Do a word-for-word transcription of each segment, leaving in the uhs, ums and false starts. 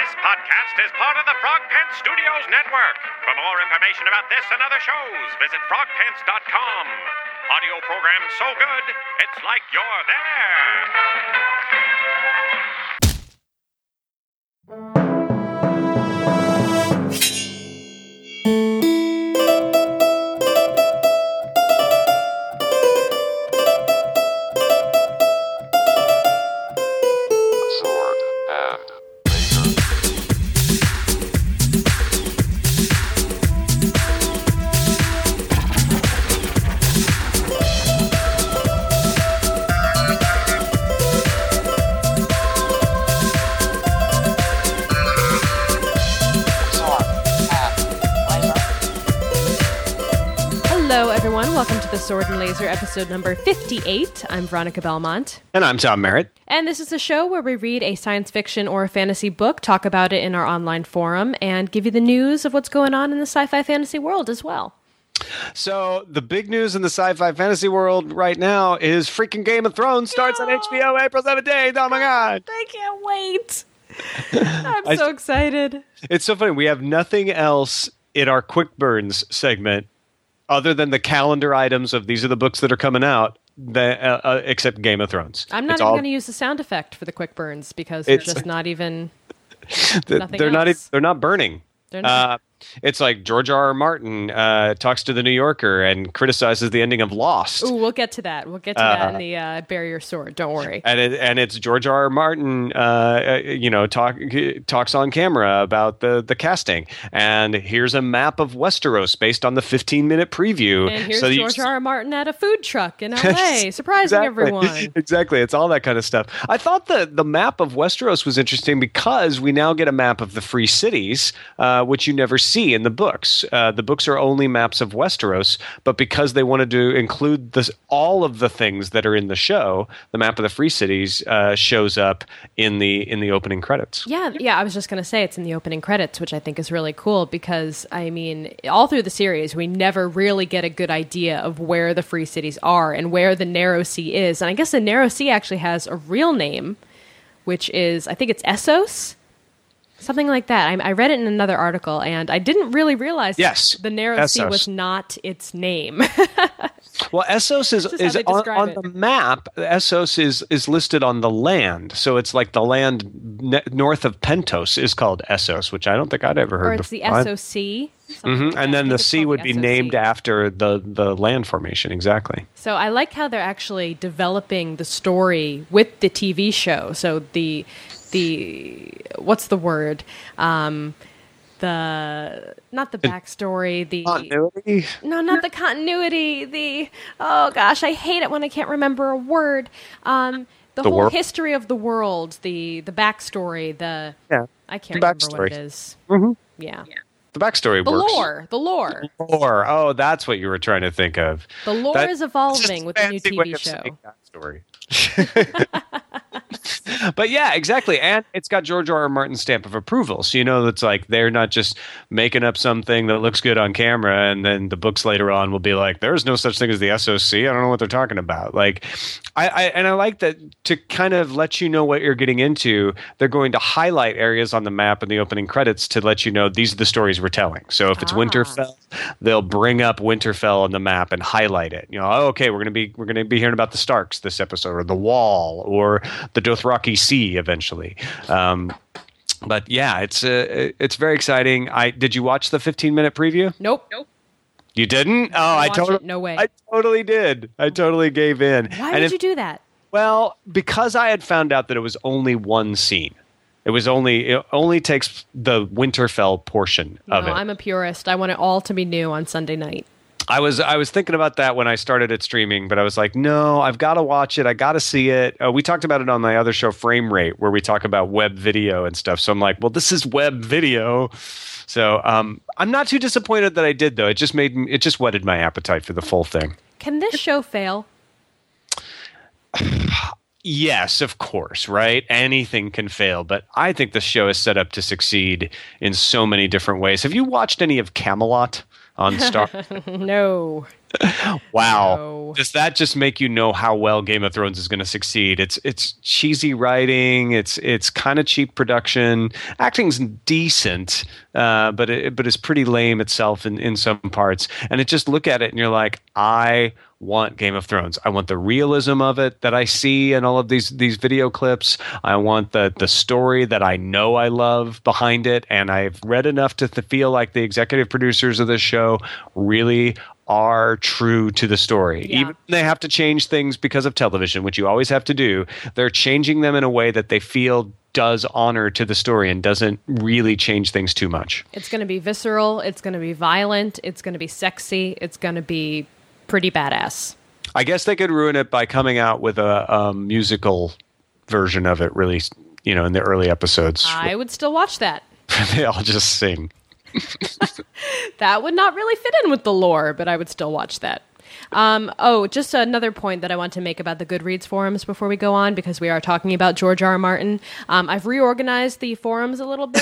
This podcast is part of the Frog Pants Studios Network. For more information about this and other shows, visit frog pants dot com. Audio program so good, it's like you're there. Welcome to the Sword and Laser episode number fifty-eight. I'm Veronica Belmont. And I'm Tom Merritt. And this is a show where we read a science fiction or a fantasy book, talk about it in our online forum, and give you the news of what's going on in the sci-fi fantasy world as well. So the big news in the sci-fi fantasy world right now is freaking Game of Thrones starts on H B O April seventeenth. Oh my God. I can't wait. I'm so I, excited. It's so funny. We have nothing else in our Quick Burns segment other than the calendar items of these are the books that are coming out, that, uh, uh, except Game of Thrones. I'm not it's even all, going to use the sound effect for the Quick Burns because they're just not even. they're else. not. They're not burning. They're not. Uh, it's like George R. R. Martin uh, talks to the New Yorker and criticizes the ending of Lost. Ooh, we'll get to that. We'll get to uh, that in the uh, Barrier Sword. Don't worry. And it, and it's George R. R. Martin, uh, you know, talk talks on camera about the, the casting. And here's a map of Westeros based on the fifteen minute preview. And here's so George you, R. R. Martin at a food truck in L A, surprising exactly, everyone. Exactly. It's all that kind of stuff. I thought the the map of Westeros was interesting because we now get a map of the free cities, uh, which you never see in the books. Uh, the books are only maps of Westeros, but because they wanted to include this, all of the things that are in the show, the map of the free cities uh, shows up in the in the opening credits. Yeah, yeah. I was just going to say it's in the opening credits, which I think is really cool because I mean, all through the series, we never really get a good idea of where the free cities are and where the Narrow Sea is. And I guess the Narrow Sea actually has a real name, which is I think it's Essos. Something like that. I, I read it in another article, and I didn't really realize yes, the Narrow Essos. Sea was not its name. Well, Essos is, is on, on the map. Essos is, is listed on the land, so it's like the land ne- north of Pentos is called Essos, which I don't think I'd ever heard or it's before. the S O C. Mm-hmm. Like and then the sea would the be S O C. named after the, the land formation, exactly. So I like how they're actually developing the story with the T V show. So the the what's the word? Um, the not the backstory. The continuity. No, not the continuity. The oh gosh, I hate it when I can't remember a word. Um, the, the whole world. history of the world. The the backstory. The yeah. I can't the remember backstory. what it is. Mm-hmm. Yeah. yeah. The backstory The works. lore. The lore. The lore. Oh, that's what you were trying to think of. The lore that, is evolving with the new T V show. Backstory. But yeah, exactly. And it's got George R. R. Martin's stamp of approval. So you know it's like they're not just making up something that looks good on camera and then the books later on will be like, there's no such thing as the S O C. I don't know what they're talking about. Like I, I and I like that to kind of let you know what you're getting into, they're going to highlight areas on the map in the opening credits to let you know these are the stories we're telling. So if it's ah. Winterfell, they'll bring up Winterfell on the map and highlight it. You know, oh, okay, we're gonna be we're gonna be hearing about the Starks this episode, or the Wall, or the Dothraki Sea eventually. Um, but yeah, it's uh, it's very exciting. I did you watch the fifteen minute preview? Nope. Nope. You didn't? Oh, I totally no way. I totally did. I totally gave in. Why and would if, you do that? Well, because I had found out that it was only one scene. It was only it only takes the Winterfell portion of no, it. I'm a purist. I want it all to be new on Sunday night. I was I was thinking about that when I started it streaming, but I was like, no, I've got to watch it. I got to see it. Uh, we talked about it on my other show, Frame Rate, where we talk about web video and stuff. So I'm like, well, this is web video. So um, I'm not too disappointed that I did, though. It just made it just whetted my appetite for the full thing. Can this show fail? Yes, of course, right? Anything can fail, but I think the show is set up to succeed in so many different ways. Have you watched any of Camelot on Star? No. Wow. No. Does that just make you know how well Game of Thrones is going to succeed? It's it's cheesy writing. It's it's kind of cheap production. Acting's decent, uh, but it, but it's pretty lame itself in, in some parts. And it just look at it and you're like, I want Game of Thrones. I want the realism of it that I see in all of these these video clips. I want the the story that I know I love behind it. And I've read enough to th- feel like the executive producers of this show really are true to the story. Yeah. Even when they have to change things because of television, which you always have to do, they're changing them in a way that they feel does honor to the story and doesn't really change things too much. It's going to be visceral. It's going to be violent. It's going to be sexy. It's going to be pretty badass. I guess they could ruin it by coming out with a, a musical version of it, really, you know, in the early episodes. I would still watch that. They all just sing. That would not really fit in with the lore, but I would still watch that. Um, oh, just another point that I want to make about the Goodreads forums before we go on, because we are talking about George R. R. Martin. Um, I've reorganized the forums a little bit,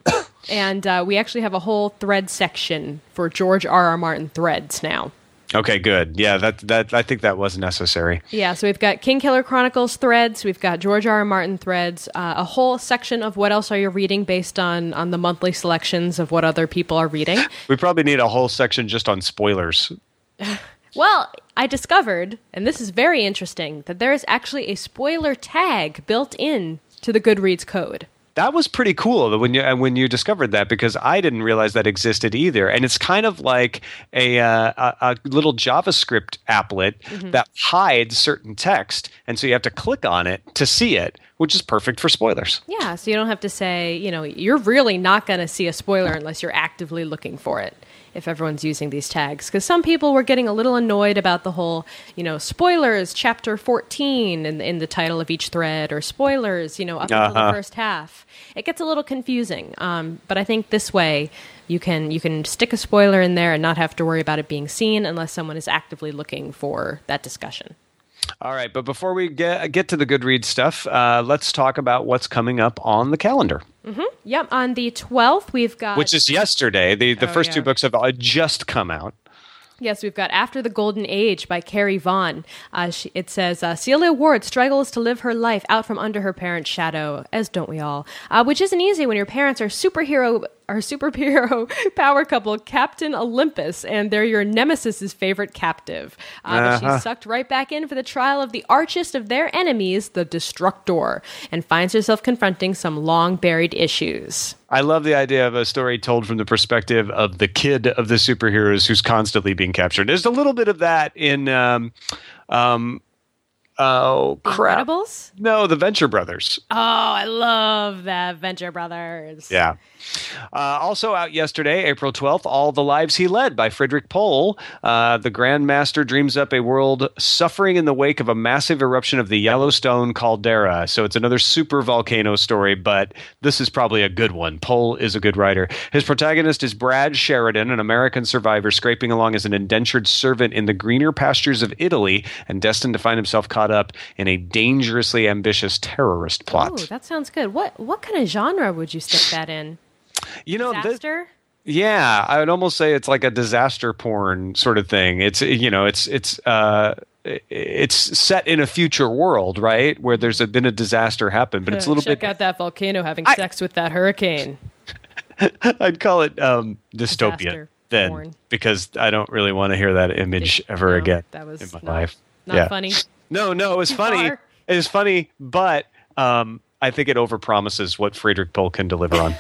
and uh, we actually have a whole thread section for George R. R. Martin threads now. Okay, good. Yeah, that that I think that was necessary. Yeah, so we've got King Killer Chronicles threads, we've got George R. R. Martin threads, uh, a whole section of what else are you reading based on on the monthly selections of what other people are reading. We probably need a whole section just on spoilers. Well, I discovered, and this is very interesting, that there is actually a spoiler tag built in to the Goodreads code. That was pretty cool when you when you discovered that, because I didn't realize that existed either. And it's kind of like a uh, a, a little JavaScript applet mm-hmm. that hides certain text, and so you have to click on it to see it, which is perfect for spoilers. Yeah, so you don't have to say, you know, you're really not going to see a spoiler unless you're actively looking for it, if everyone's using these tags. Because some people were getting a little annoyed about the whole, you know, spoilers, chapter fourteen in, in the title of each thread, or spoilers, you know, up uh-huh. until the first half. It gets a little confusing. Um, but I think this way you can you can stick a spoiler in there and not have to worry about it being seen unless someone is actively looking for that discussion. All right, but before we get get to the Goodreads stuff, uh, let's talk about what's coming up on the calendar. Mm-hmm. Yep, on the twelfth, we've got... Which is yesterday. The, the oh, first yeah. two books have uh, just come out. Yes, we've got After the Golden Age by Carrie Vaughn. Uh, she, it says, uh, Celia Ward struggles to live her life out from under her parents' shadow, as don't we all, uh, which isn't easy when your parents are superhero... Our superhero power couple, Captain Olympus, and they're your nemesis's favorite captive. Uh, uh-huh. But she's sucked right back in for the trial of the archest of their enemies, the Destructor, and finds herself confronting some long-buried issues. I love the idea of a story told from the perspective of the kid of the superheroes who's constantly being captured. There's a little bit of that in... Um, um, Oh, crap. Incredibles? No, the Venture Brothers. Oh, I love that, Venture Brothers. Yeah. Uh, also out yesterday, April twelfth, All the Lives He Led by Friedrich Pohl. Uh, the Grand Master dreams up a world suffering in the wake of a massive eruption of the Yellowstone caldera. So it's another super volcano story, but this is probably a good one. Pohl is a good writer. His protagonist is Brad Sheridan, an American survivor scraping along as an indentured servant in the greener pastures of Italy and destined to find himself caught up in a dangerously ambitious terrorist plot. Oh, that sounds good. What what kind of genre would you stick that in? You know, Disaster? This, yeah, I would almost say it's like a disaster porn sort of thing. It's you know, it's it's uh, it's set in a future world, right, where there's a, been a disaster happen, but it's a little Check bit. Check out that volcano having I, sex with that hurricane. I'd call it um, dystopian Disaster then, porn. Because I don't really want to hear that image It, ever no, again that was in my not, life. Not yeah. funny. No, no, it was funny. Far. It was funny, but um, I think it overpromises what Friedrich Pohl can deliver on.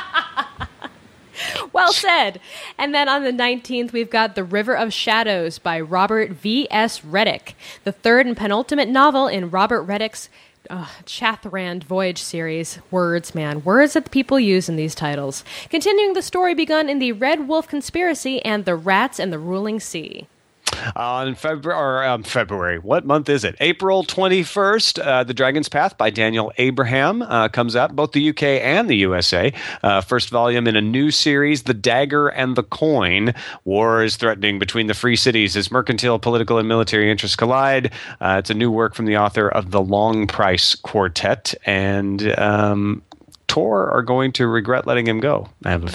Well said. And then on the nineteenth, we've got The River of Shadows by Robert V S. Reddick, the third and penultimate novel in Robert Reddick's uh, Chathrand Voyage series. Words, man. Words that the people use in these titles. Continuing the story begun in the Red Wolf Conspiracy and The Rats and the Ruling Sea. On uh, February, or um, February, what month is it? April twenty-first, uh, The Dragon's Path by Daniel Abraham uh, comes out, both the U K and the U S A. Uh, first volume in a new series, The Dagger and the Coin. War is threatening between the free cities as mercantile, political, and military interests collide. Uh, it's a new work from the author of The Long Price Quartet, and um, Tor are going to regret letting him go, I have a feeling.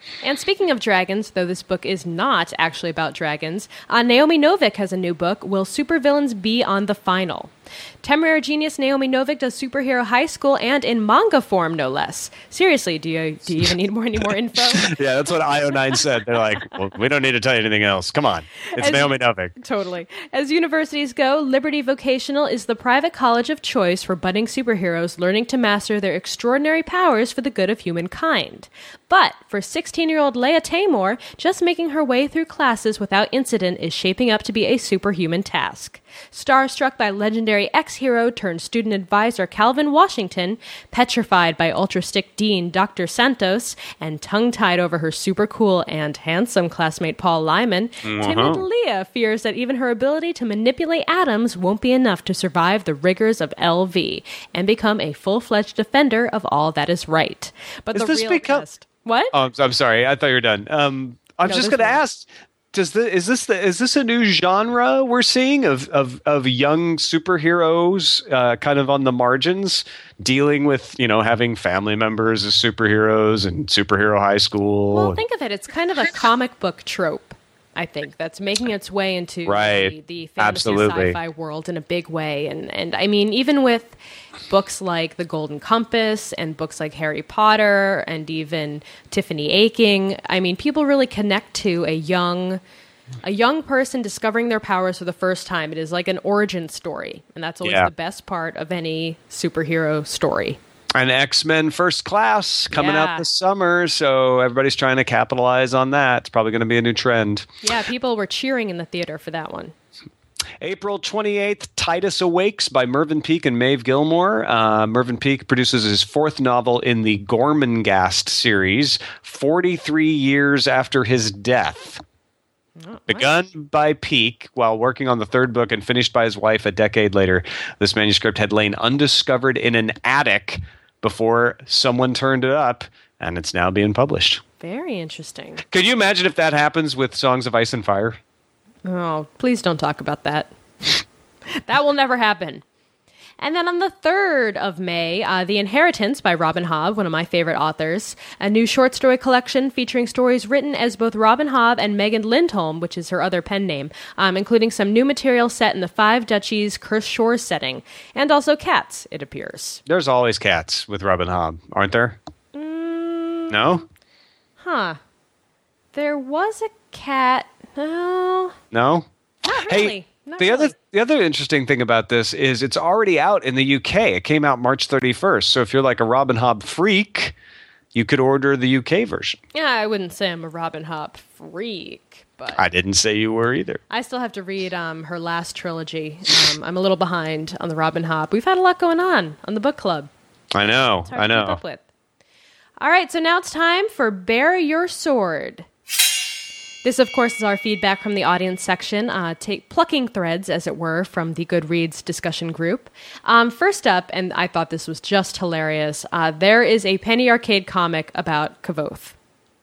And speaking of dragons, though this book is not actually about dragons, uh, Naomi Novik has a new book, Will Supervillains Be on the Final? Temporary genius Naomi Novik does superhero high school and in manga form, no less. Seriously, do you do you even need more any more info? Yeah, that's what I O nine said. They're like, well, we don't need to tell you anything else. Come on. It's As, Naomi Novik. Totally. As universities go, Liberty Vocational is the private college of choice for budding superheroes learning to master their extraordinary powers for the good of humankind. But for sixteen-year-old Leia Tamor, just making her way through classes without incident is shaping up to be a superhuman task. Starstruck by legendary ex-hero turned student advisor Calvin Washington, petrified by ultra-stick dean Doctor Santos, and tongue-tied over her super-cool and handsome classmate Paul Lyman, uh-huh. timid Leia fears that even her ability to manipulate atoms won't be enough to survive the rigors of L V and become a full-fledged defender of all that is right. But is the this real become- test... What? Oh, I'm, I'm sorry. I thought you were done. Um, I'm No, just there's going to more. ask... Does the is this the is this a new genre we're seeing of of, of young superheroes uh, kind of on the margins dealing with, you know, having family members as superheroes and superhero high school? Well, think of it. It's kind of a comic book trope, I think, that's making its way into Right. the, the fantasy Absolutely. sci-fi world in a big way. And, and I mean, even with books like The Golden Compass and books like Harry Potter and even Tiffany Aching, I mean, people really connect to a young... A young person discovering their powers for the first time. It is like an origin story. And that's always Yeah. the best part of any superhero story. And X-Men First Class coming Yeah. out this summer, so everybody's trying to capitalize on that. It's probably going to be a new trend. Yeah, people were cheering in the theater for that one. April twenty-eighth, Titus Awakes by Mervyn Peake and Maeve Gilmore. Uh, Mervyn Peake produces his fourth novel in the Gormenghast series, forty-three years after his death. Oh, Begun by Peake while working on the third book and finished by his wife a decade later, this manuscript had lain undiscovered in an attic before someone turned it up, and it's now being published. Very interesting. Could you imagine if that happens with Songs of Ice and Fire? Oh, please don't talk about that. That will never happen. And then on the third of May, uh, The Inheritance by Robin Hobb, one of my favorite authors, a new short story collection featuring stories written as both Robin Hobb and Megan Lindholm, which is her other pen name, um, including some new material set in the Five Duchies Cursed Shores setting, and also cats, it appears. There's always cats with Robin Hobb, aren't there? Mm, No? huh. There was a cat. No, No? not Hey, really. Not the really. other the other interesting thing about this is it's already out in the U K. It came out March thirty-first. So if you're like a Robin Hobb freak, you could order the U K version. Yeah, I wouldn't say I'm a Robin Hobb freak, but I didn't say you were either. I still have to read um, her last trilogy. Um, I'm a little behind on the Robin Hobb. We've had a lot going on on the book club. I know. It's hard I to keep know. up with. All right, so now it's time for Bear Your Sword. This, of course, is our feedback from the audience section, uh, take plucking threads, as it were, from the Goodreads discussion group. Um, first up, and I thought this was just hilarious, uh, there is a Penny Arcade comic about Kavoth.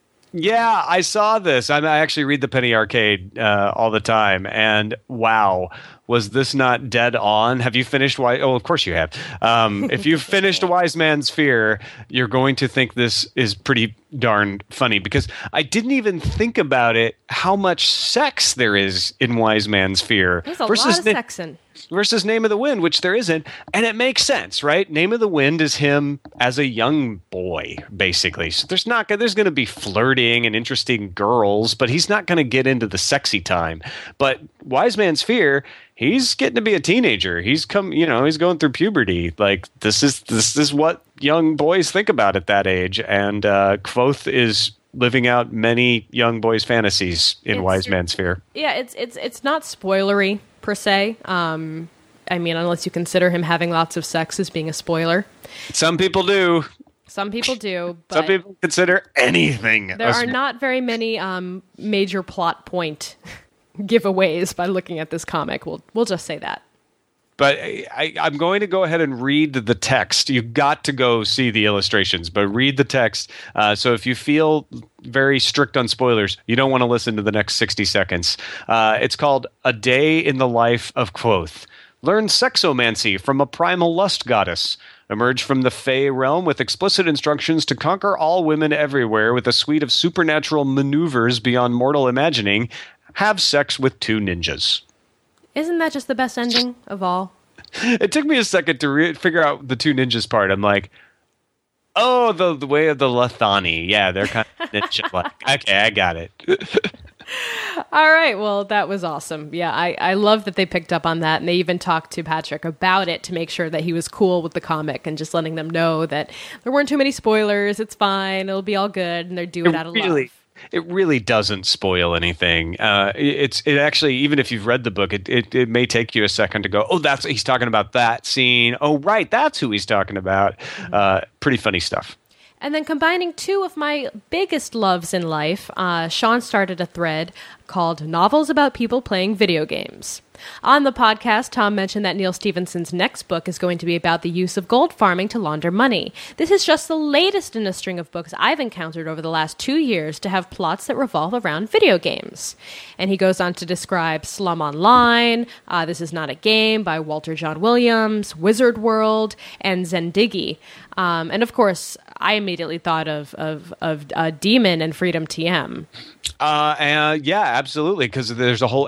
Yeah, I saw this. I I actually read the Penny Arcade uh, all the time, and wow, was this not dead on? Have you finished? Wise? Oh, of course you have. Um, if you've finished Wise Man's Fear, you're going to think this is pretty darn funny because I didn't even think about it. How much sex there is in Wise Man's Fear There's a versus lot of the- sexing. versus Name of the Wind, which there isn't. And it makes sense, right? Name of the Wind is him as a young boy, basically. So there's not there's going to be flirting and interesting girls, but he's not going to get into the sexy time. But Wise Man's Fear, he's getting to be a teenager. He's come, you know, he's going through puberty. Like this is this is what young boys think about at that age. And uh, Kvothe is living out many young boys' fantasies in It's- Wise Man's Fear. Yeah, it's it's it's not spoilery per se. Um, I mean, unless you consider him having lots of sex as being a spoiler. Some people do. Some people do, but Some people consider anything. there a are sp- not very many um, major plot point giveaways by looking at this comic. We'll we'll just say that. But I, I, I'm going to go ahead and read the text. You've got to go see the illustrations, but read the text. Uh, so if you feel very strict on spoilers, you don't want to listen to the next sixty seconds. Uh, it's called A Day in the Life of Kvothe. Learn sexomancy from a primal lust goddess. Emerge from the Fey realm with explicit instructions to conquer all women everywhere with a suite of supernatural maneuvers beyond mortal imagining. Have sex with two ninjas. Isn't that just the best ending of all? It took me a second to re- figure out the two ninjas part. I'm like, oh, the, the way of the Lethani. Yeah, they're kind of ninja-like. Okay, I got it. All right. Well, that was awesome. Yeah, I, I love that they picked up on that. And they even talked to Patrick about it to make sure that he was cool with the comic and just letting them know that there weren't too many spoilers. It's fine. It'll be all good. And they're doing it out of really, love. It really doesn't spoil anything. Uh, it's it actually, even if you've read the book, it, it it may take you a second to go, oh, that's he's talking about that scene. Oh, right, that's who he's talking about. Mm-hmm. Uh, pretty funny stuff. And then combining two of my biggest loves in life, uh, Sean started a thread called Novels About People Playing Video Games. On the podcast, Tom mentioned that Neal Stephenson's next book is going to be about the use of gold farming to launder money. This is just the latest in a string of books I've encountered over the last two years to have plots that revolve around video games. And he goes on to describe Slum Online, uh, This Is Not a Game by Walter John Williams, Wizard World, and Zendigi. Um, and of course, I immediately thought of of, of uh, Demon and Freedom T M. Uh, and yeah, absolutely, because there's a whole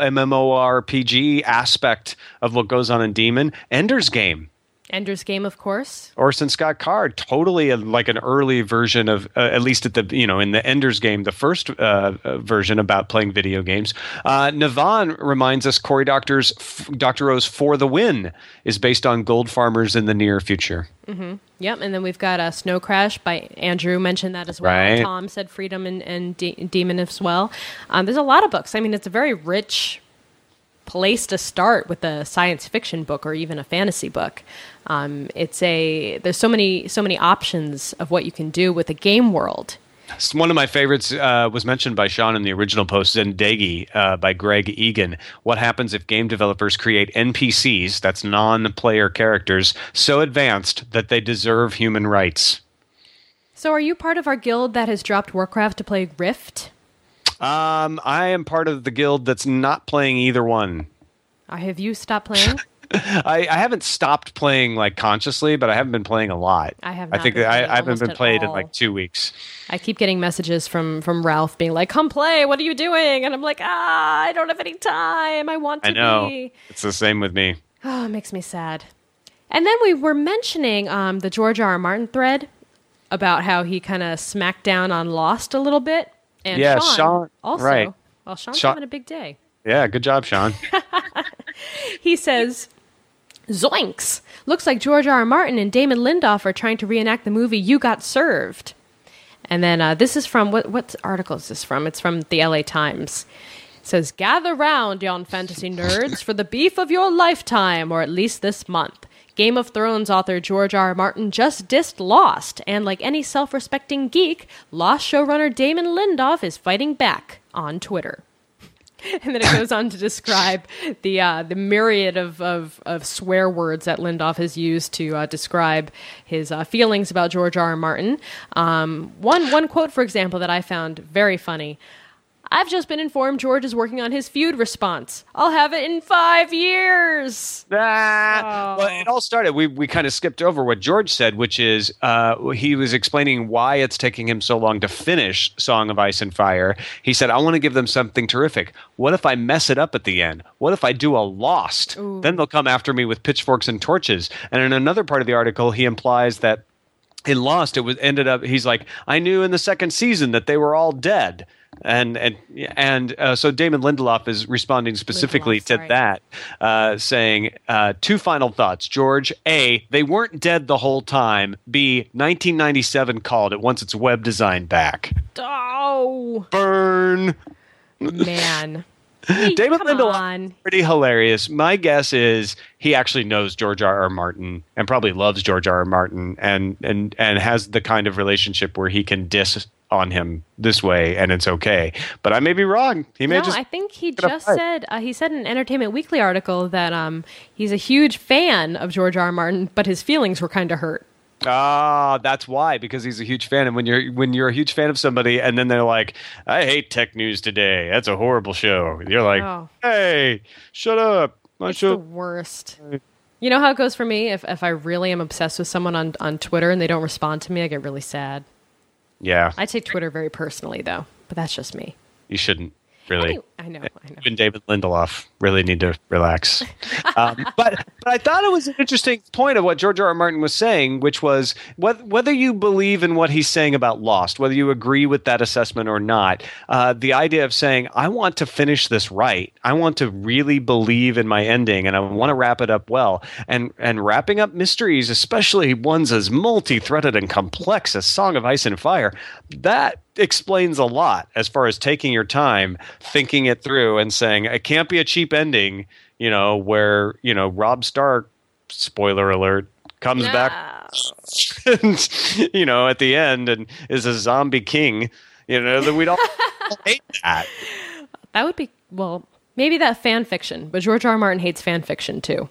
MMORPG aspect of what goes on in Demon. Ender's Game. Ender's Game, of course. Orson Scott Card, totally a, like an early version of, uh, at least at the, you know, in the Ender's Game, the first uh, version about playing video games. Uh, Navan reminds us Cory Doctor's, Doctorow's For the Win is based on gold farmers in the near future. Mm-hmm. Yep, and then we've got uh, Snow Crash by Andrew mentioned that as well. Right. Tom said Freedom and, and De- Demon as well. Um, there's a lot of books. I mean, it's a very rich place to start with a science fiction book or even a fantasy book. Um, it's a there's so many so many options of what you can do with a game world. One of my favorites uh, was mentioned by Sean in the original post, Zendegi uh, by Greg Egan. What happens if game developers create N P Cs, that's non-player characters, so advanced that they deserve human rights? So are you part of our guild that has dropped Warcraft to play Rift? Um, I am part of the guild that's not playing either one. Uh, have you stopped playing? I, I haven't stopped playing like consciously, but I haven't been playing a lot. I have. Not I think been I, I haven't been played all. in like two weeks. I keep getting messages from from Ralph being like, "Come play. What are you doing?" And I'm like, "Ah, I don't have any time. I want to I know. be." It's the same with me. Oh, it makes me sad. And then we were mentioning um, the George R. R. Martin thread about how he kind of smacked down on Lost a little bit. And Yeah, Sean, Sean- also. right. Well, Sean's Sean- having a big day. Yeah, good job, Sean. He says, Zoinks! Looks like George R. R. Martin and Damon Lindelof are trying to reenact the movie You Got Served. And then uh, this is from, what, what article is this from? It's from the L A Times. It says, gather round, yon fantasy nerds, for the beef of your lifetime, or at least this month. Game of Thrones author George R. R. Martin just dissed Lost, and like any self-respecting geek, Lost showrunner Damon Lindelof is fighting back on Twitter. And then it goes on to describe the uh, the myriad of, of, of swear words that Lindelof has used to uh, describe his uh, feelings about George R. R. Martin. Um, one one quote, for example, that I found very funny. I've just been informed George is working on his feud response. I'll have it in five years. Ah, Oh. Well, it all started. We we kind of skipped over what George said, which is uh, he was explaining why it's taking him so long to finish Song of Ice and Fire. He said, "I want to give them something terrific. What if I mess it up at the end? What if I do a Lost? Ooh. Then they'll come after me with pitchforks and torches." And in another part of the article, he implies that in Lost, it was ended up. He's like, "I knew in the second season that they were all dead." And and and uh, so Damon Lindelof is responding specifically Lindelof, to sorry. that, uh, saying uh, two final thoughts. George, A, they weren't dead the whole time. B, nineteen ninety-seven called it once it's web design back. Oh, Burn. man. Hey, Damon come Lindelof on. is pretty hilarious. My guess is he actually knows George R. R. Martin and probably loves George R. R. Martin and and and has the kind of relationship where he can diss on him this way and it's okay. But I may be wrong. He may No, just I think he get a just fight. said uh, he said in an Entertainment Weekly article that um, he's a huge fan of George R. R. Martin, but his feelings were kind of hurt. Ah, that's why, because he's a huge fan. And when you're when you're a huge fan of somebody and then they're like, I hate Tech News Today. That's a horrible show. You're like, Oh. hey, shut up. My It's show. the worst. You know how it goes for me? If if I really am obsessed with someone on, on Twitter and they don't respond to me, I get really sad. Yeah. I take Twitter very personally, though, but that's just me. You shouldn't, really. I, I know, I know. You and David Lindelof really need to relax. um, but but I thought it was an interesting point of what George R. R. Martin was saying, which was whether, whether you believe in what he's saying about Lost, whether you agree with that assessment or not, uh, the idea of saying, I want to finish this right. I want to really believe in my ending, and I want to wrap it up well. And, and wrapping up mysteries, especially ones as multi-threaded and complex as Song of Ice and Fire, that explains a lot as far as taking your time, thinking it through, and saying it can't be a cheap ending, you know, where, you know, Robb Stark, spoiler alert, comes No. back, and, you know, at the end and is a zombie king, you know, that we'd all hate that. That would be, well, maybe that fan fiction, but George R. R. Martin hates fan fiction too.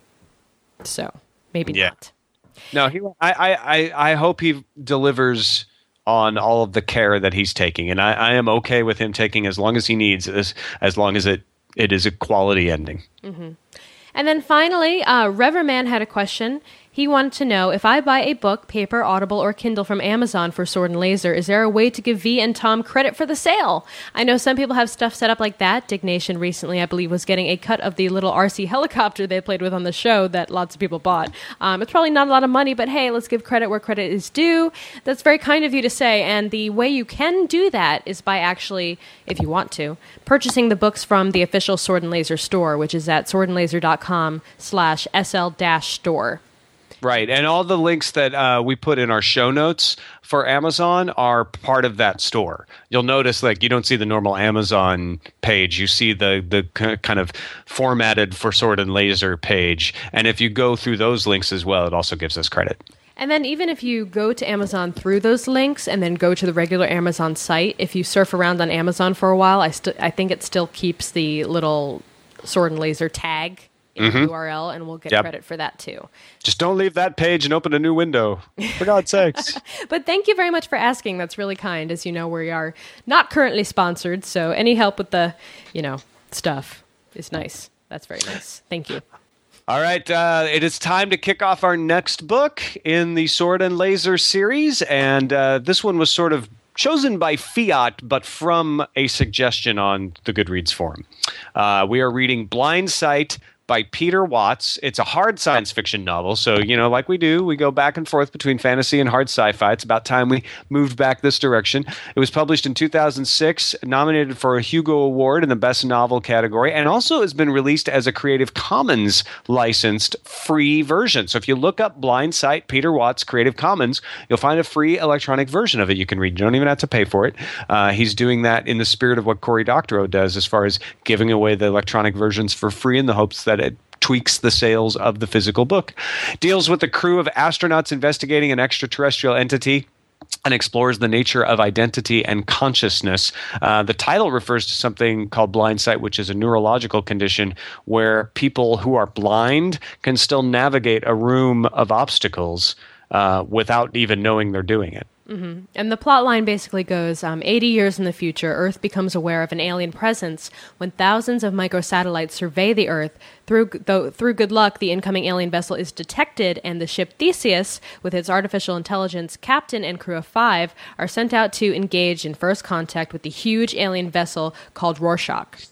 So maybe Yeah. not. No, he. I, I, I, I hope he delivers on all of the care that he's taking, and I, I am okay with him taking as long as he needs, as as long as it it is a quality ending. Mm-hmm. And then finally, uh, Reverman had a question. He wanted to know, if I buy a book, paper, Audible, or Kindle from Amazon for Sword and Laser, is there a way to give V and Tom credit for the sale? I know some people have stuff set up like that. Dignation recently, I believe, was getting a cut of the little R C helicopter they played with on the show that lots of people bought. Um, it's probably not a lot of money, but hey, let's give credit where credit is due. That's very kind of you to say, and the way you can do that is by actually, if you want to, purchasing the books from the official Sword and Laser store, which is at swordandlaser.com slash SL dash store. Right, and all the links that uh, we put in our show notes for Amazon are part of that store. You'll notice, like, you don't see the normal Amazon page. You see the the k- kind of formatted for Sword and Laser page. And if you go through those links as well, it also gives us credit. And then even if you go to Amazon through those links and then go to the regular Amazon site, if you surf around on Amazon for a while, I, st- I think it still keeps the little Sword and Laser tag in Mm-hmm. the U R L, and we'll get Yep. credit for that too. Just don't leave that page and open a new window, for God's sakes. But thank you very much for asking. That's really kind. As you know, we are not currently sponsored, so any help with the, you know, stuff is nice. That's very nice. Thank you. All right, uh, it is time to kick off our next book in the Sword and Laser series, and uh, this one was sort of chosen by fiat, but from a suggestion on the Goodreads forum. Uh, we are reading Blind Sight by Peter Watts. It's a hard science fiction novel, so, you know, like we do, we go back and forth between fantasy and hard sci-fi. It's about time we moved back this direction. It was published in two thousand six, nominated for a Hugo Award in the Best Novel category, and also has been released as a Creative Commons licensed free version. So if you look up Blind Sight, Peter Watts, Creative Commons, you'll find a free electronic version of it you can read. You don't even have to pay for it. Uh, he's doing that in the spirit of what Cory Doctorow does as far as giving away the electronic versions for free in the hopes that it tweaks the sales of the physical book. Deals with a crew of astronauts investigating an extraterrestrial entity and explores the nature of identity and consciousness. Uh, the title refers to something called blind sight, which is a neurological condition where people who are blind can still navigate a room of obstacles uh, without even knowing they're doing it. Mm-hmm. And the plot line basically goes, um, eighty years in the future, Earth becomes aware of an alien presence when thousands of microsatellites survey the Earth. Through, though, through good luck, the incoming alien vessel is detected, and the ship Theseus, with its artificial intelligence captain and crew of five, are sent out to engage in first contact with the huge alien vessel called Rorschach.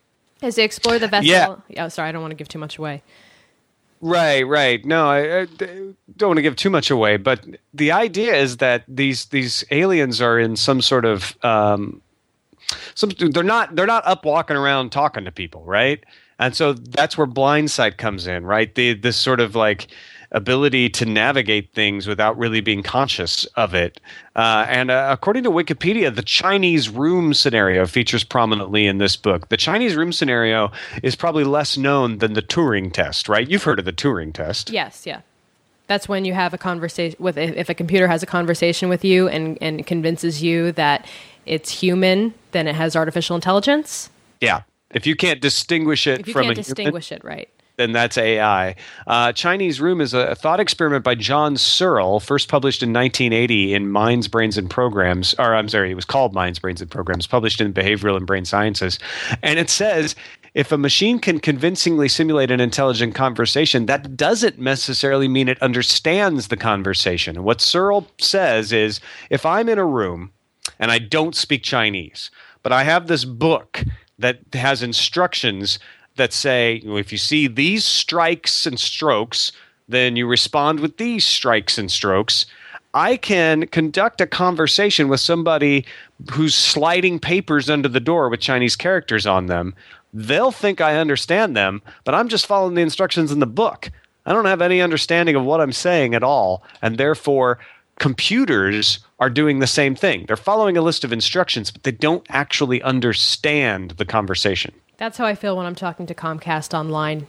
As they explore the vessel... Yeah. Oh, sorry, I don't want to give too much away. Right, right. No, I, I don't want to give too much away, but the idea is that these these aliens are in some sort of um, some. They're not they're not up walking around talking to people, right? And so that's where blind sight comes in, right? The this sort of like ability to navigate things without really being conscious of it. Uh, and uh, according to Wikipedia, the Chinese room scenario features prominently in this book. The Chinese room scenario is probably less known than the Turing test, right? You've heard of the Turing test. Yes, yeah. That's when you have a conversation with, if a computer has a conversation with you and, and convinces you that it's human, then it has artificial intelligence. Yeah. If you can't distinguish it If you from can't a distinguish human, it, right. then that's A I. Uh, Chinese Room is a thought experiment by John Searle, first published in nineteen eighty in Minds, Brains, and Programs. Or I'm sorry, it was called Minds, Brains, and Programs, published in Behavioral and Brain Sciences. And it says, if a machine can convincingly simulate an intelligent conversation, that doesn't necessarily mean it understands the conversation. And what Searle says is, if I'm in a room and I don't speak Chinese, but I have this book that has instructions that say, if you see these strikes and strokes, then you respond with these strikes and strokes. I can conduct a conversation with somebody who's sliding papers under the door with Chinese characters on them. They'll think I understand them, but I'm just following the instructions in the book. I don't have any understanding of what I'm saying at all, and therefore computers are doing the same thing. They're following a list of instructions, but they don't actually understand the conversation. That's how I feel when I'm talking to Comcast online.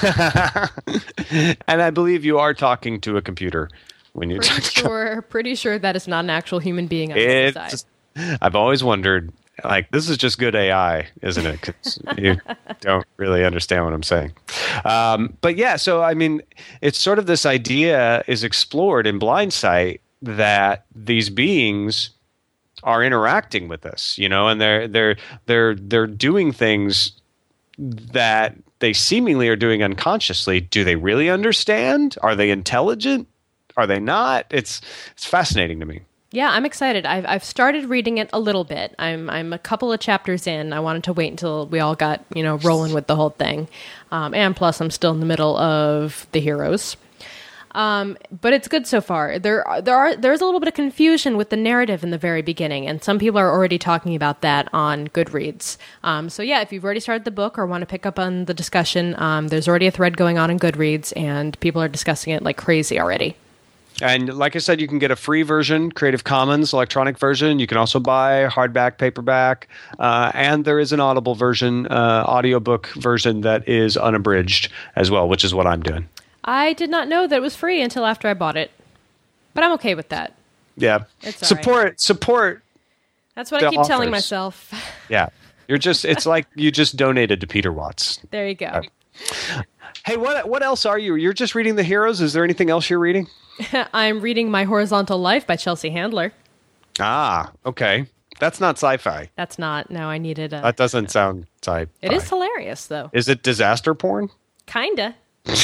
And I believe you are talking to a computer when you're pretty talking. Sure, pretty sure that is not an actual human being on the other It's, side. I've always wondered, like, this is just good A I, isn't it? Because you don't really understand what I'm saying. Um, but yeah, so I mean, it's sort of this idea is explored in Blind Sight that these beings are interacting with us, you know, and they're they're they're they're doing things that they seemingly are doing unconsciously. Do they really understand? Are they intelligent? Are they not? It's it's fascinating to me. Yeah, I'm excited. I've I've started reading it a little bit. I'm I'm a couple of chapters in. I wanted to wait until we all got, you know, rolling with the whole thing, um, and plus I'm still in the middle of the Heroes. Um, but it's good so far. There, there are there's a little bit of confusion with the narrative in the very beginning, and some people are already talking about that on Goodreads. Um, so yeah, if you've already started the book or want to pick up on the discussion, um, there's already a thread going on in Goodreads, and people are discussing it like crazy already. And like I said, you can get a free version, Creative Commons electronic version. You can also buy hardback, paperback, uh, and there is an Audible version, uh, audiobook version that is unabridged as well, which is what I'm doing. I did not know that it was free until after I bought it, but I'm okay with that. Yeah, It's all support right. support. That's what the I keep telling authors. myself. Yeah, you're just. It's like you just donated to Peter Watts. There you go. Hey, what what else are you? You're just reading the Heroes. Is there anything else you're reading? I'm reading My Horizontal Life by Chelsea Handler. Ah, okay. That's not sci-fi. That's not. No, I needed a. That doesn't sound sci-fi. It is hilarious, though. Is it disaster porn? Kinda.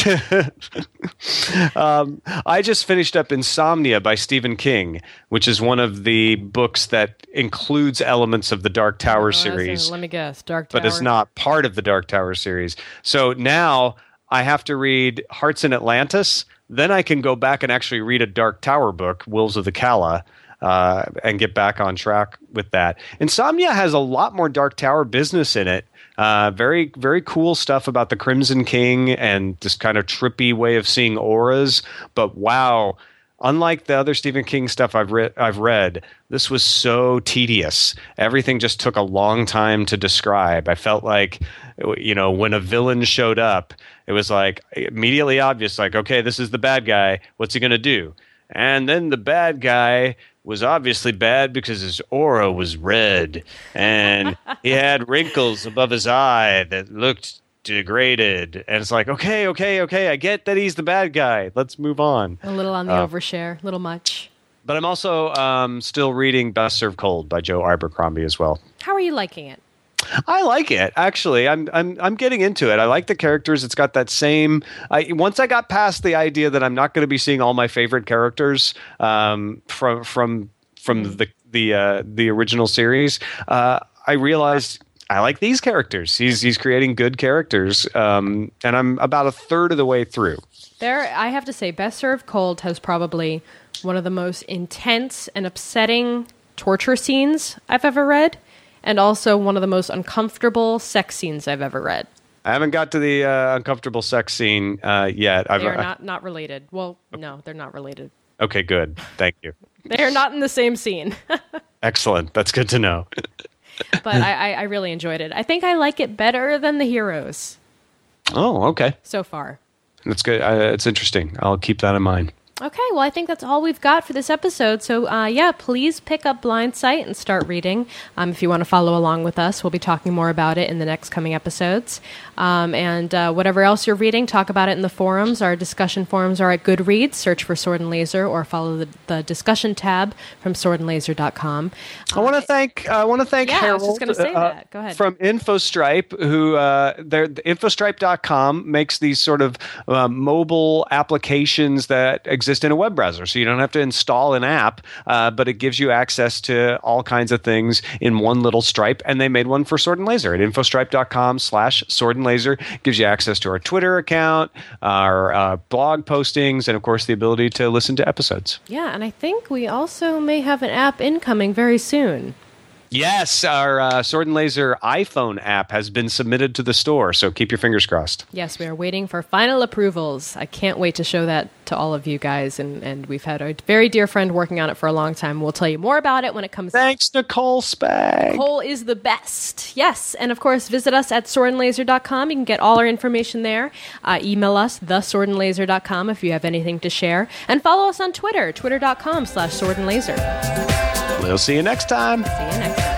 um, I just finished up Insomnia by Stephen King, which is one of the books that includes elements of the Dark Tower Oh, that's a- series, let me guess. Dark Tower. but is not part of the Dark Tower series. So now I have to read Hearts in Atlantis. Then I can go back and actually read a Dark Tower book, Wolves of the Kala, uh, and get back on track with that. Insomnia has a lot more Dark Tower business in it. Uh, very, very cool stuff about the Crimson King and this kind of trippy way of seeing auras. But wow, unlike the other Stephen King stuff I've read, I've read, this was so tedious. Everything just took a long time to describe. I felt like, you know, when a villain showed up, it was like immediately obvious, like, okay, this is the bad guy. What's he going to do? And then the bad guy was obviously bad because his aura was red and he had wrinkles above his eye that looked degraded. And it's like, okay, okay, okay, I get that he's the bad guy. Let's move on. A little on the Uh, overshare, a little much. But I'm also um, still reading Best Served Cold by Joe Abercrombie as well. How are you liking it? I like it, actually. I'm I'm I'm getting into it. I like the characters. It's got that same. I once I got past the idea that I'm not going to be seeing all my favorite characters um, from from from the the uh, the original series. Uh, I realized I like these characters. He's he's creating good characters, um, and I'm about a third of the way through. There, I have to say, Best Served Cold has probably one of the most intense and upsetting torture scenes I've ever read, and also one of the most uncomfortable sex scenes I've ever read. I haven't got to the uh, uncomfortable sex scene uh, yet. I've, They are uh, not, not related. Well, no, they're not related. okay, good. Thank you. They are not in the same scene. Excellent. That's good to know. But I, I, I really enjoyed it. I think I like it better than The Heroes Oh, okay. so far. That's good. Uh, it's interesting. I'll keep that in mind. Okay, well, I think that's all we've got for this episode. So, uh, yeah, please pick up Blind Sight and start reading. Um, if you want to follow along with us, we'll be talking more about it in the next coming episodes. Um, and uh, whatever else you're reading, talk about it in the forums. Our discussion forums are at Goodreads. Search for Sword and Laser or follow the, the discussion tab from sword and laser dot com. I want to thank I want to thank yeah, Harold I was just going to say uh, that. Go ahead. From InfoStripe, who uh, they're, infostripe dot com makes these sort of uh, mobile applications that exist in a web browser, so you don't have to install an app, uh, but it gives you access to all kinds of things in one little stripe, and they made one for Sword and Laser at infostripe dot com slash sword and laser. Gives you access to our Twitter account, our uh, blog postings, and of course the ability to listen to episodes. Yeah, and I think we also may have an app incoming very soon. Yes, our uh, Sword and Laser iPhone app has been submitted to the store, so keep your fingers crossed. Yes, we are waiting for final approvals. I can't wait to show that to all of you guys, and, and we've had a very dear friend working on it for a long time. We'll tell you more about it when it comes Thanks, out. Nicole Spag. Nicole is the best. Yes, and of course, visit us at sword and laser dot com. You can get all our information there. Uh, email us, the sword and laser dot com, if you have anything to share. And follow us on Twitter, twitter dot com slash sword and laser. We'll see you next time. See you next time.